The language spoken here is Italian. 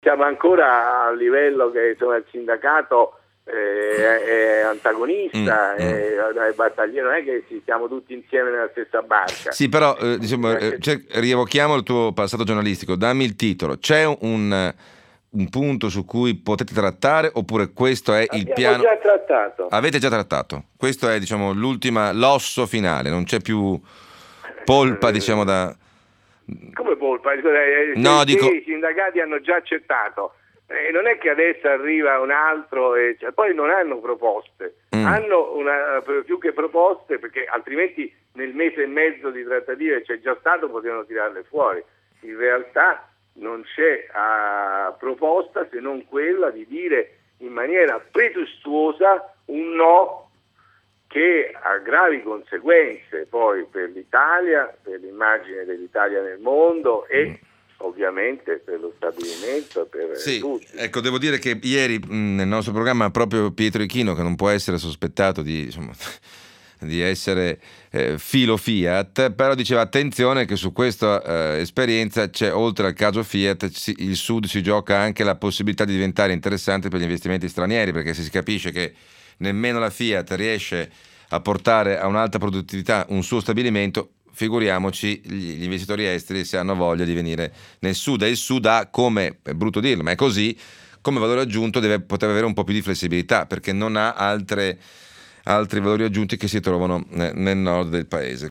siamo ancora a livello che insomma, il sindacato è antagonista, è battagliero, non è che siamo tutti insieme nella stessa barca. Sì, però rievochiamo il tuo passato giornalistico, dammi il titolo. C'è un punto su cui potete trattare oppure questo è il piano? Abbiamo già trattato. Avete già trattato. Questo è, diciamo, l'osso finale, non c'è più polpa, diciamo, da... Come polpa? No, dico... I sindacati hanno già accettato. Non è che adesso arriva un altro poi non hanno proposte, hanno più che proposte, perché altrimenti nel mese e mezzo di trattative c'è già stato, potevano tirarle fuori. In realtà non c'è proposta se non quella di dire in maniera pretestuosa un no che ha gravi conseguenze poi per l'Italia, per l'immagine dell'Italia nel mondo e ovviamente per lo stabilimento, per tutti. Ecco, devo dire che ieri nel nostro programma proprio Pietro Ichino, che non può essere sospettato di essere filo Fiat, però diceva attenzione che su questa esperienza c'è, oltre al caso Fiat, il Sud si gioca anche la possibilità di diventare interessante per gli investimenti stranieri, perché se si capisce che nemmeno la Fiat riesce a portare a un'alta produttività un suo stabilimento, figuriamoci gli investitori esteri se hanno voglia di venire nel Sud. E il Sud ha, come, è brutto dirlo, ma è così, come valore aggiunto deve poter avere un po' più di flessibilità, perché non ha altri valori aggiunti che si trovano nel nord del paese.